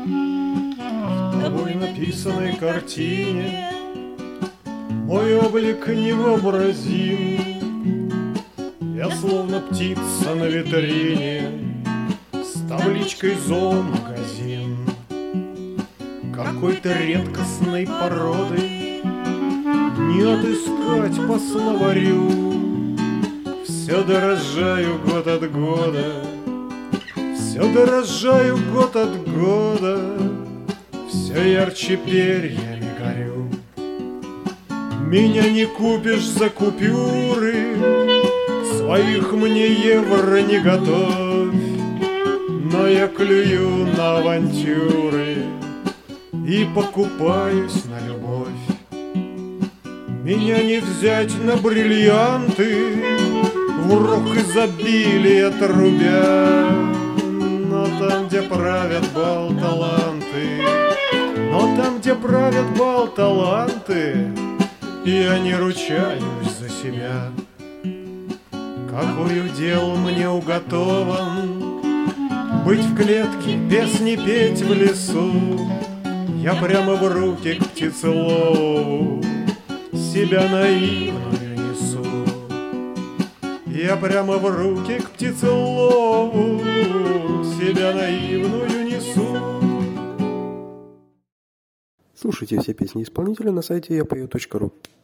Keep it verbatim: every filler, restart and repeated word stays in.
В тобой написанной картине мой облик невообразим. Я словно птица на витрине с табличкой «Зоомагазин». Какой-то редкостной породы не отыскать по словарю. Все дорожаю год от года, все дорожаю год от года, все ярче перьями горю. Меня не купишь за купюры, своих мне евро не готовь, но я клюю на авантюры и покупаюсь на любовь. Меня не взять на бриллианты, в рог изобилия трубя, но там, где правят бал таланты, но там, где правят бал таланты, я не ручаюсь за себя. Какой удел мне уготован быть в клетке, песни петь в лесу. Я прямо в руки к птицелову себя наивную несу. Я прямо в руки к птицелову себя наивную несу. Слушайте все песни исполнителя на сайте я пою точка ру.